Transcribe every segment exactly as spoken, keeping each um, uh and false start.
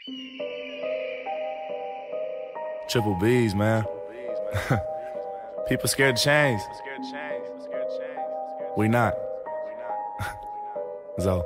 Triple B's, man. People scared to change. We not. So.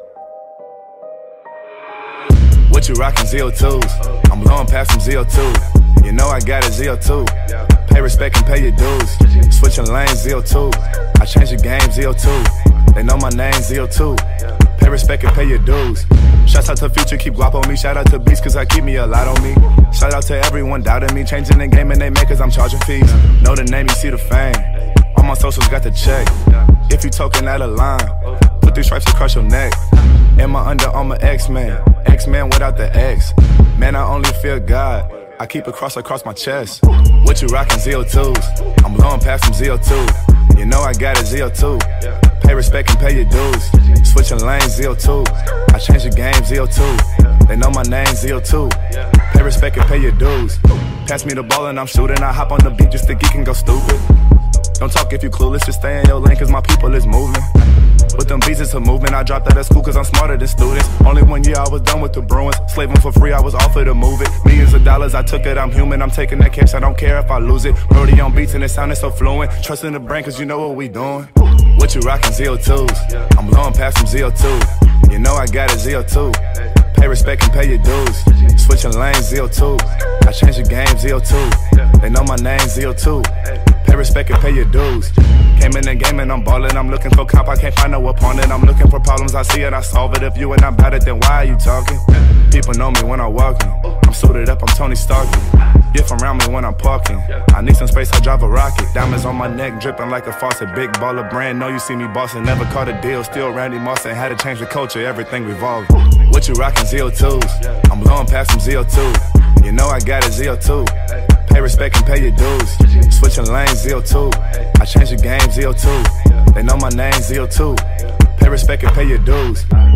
What you rockin' Z O twos? I'm blowing past some Z O two. You know I got a Z O two. Pay respect and pay your dues. Switching lanes, Z O two. I changed the game, Z O two. They know my name, Z O two. Pay respect and pay your dues. Shouts out to Future, keep guap on me. Shout out to Beats, cause I keep me a lot on me. Shout out to everyone doubting me. Changing the game and they make cause I'm charging fees. Know the name, you see the fame. All my socials got the check. If you talking out of line, put these stripes across your neck. In my Under Armour X-Man. X-Man without the X. Man, I only fear God. I keep a cross across my chest. What you rockin' Z O twos? I'm blowing past some Z O two. You know I got a Z O two. Pay respect and pay your dues. Switching lanes, Z O two. I changed the game, Z O two. They know my name, Z O two. Pay respect and pay your dues. Pass me the ball and I'm shooting. I hop on the beat just to geek and go stupid. Don't talk if you clueless, just stay in your lane cause my people is moving. With them beats it's a movement, I dropped out of school cause I'm smarter than students. Only one year I was done with the Bruins. Slaving for free, I was offered to move it. Millions of dollars, I took it, I'm human. I'm taking that cash, I don't care if I lose it. Brody on beats and it sounded so fluent. Trust in the brain cause you know what we doing. What you rockin' Z O twos? I'm blowing past some Z O two. You know I got a Z O two. Pay respect and pay your dues. Switching lanes, Z O two. I changed the game, Z O two. They know my name, Z O two. Pay respect and pay your dues. Came in the game and I'm ballin'. I'm looking for comp, I can't find no opponent. I'm looking for problems, I see it, I solve it. If you ain't about it, then why are you talking? People know me when I'm walking. I'm suited up, I'm Tony Starkin. Get from around me when I'm parking. I need some space, I drive a rocket. Diamonds on my neck, dripping like a faucet. Big baller brand, know you see me bossing. Never caught a deal, still Randy Moss and had to change the culture, everything revolved. What you rockin' Z O twos? I'm blowing past some Z O two. You know I got a Z O two. Pay respect and pay your dues. Switching lanes, Z O two. I changed the game, Z O two. They know my name, Z O two. Pay respect and pay your dues.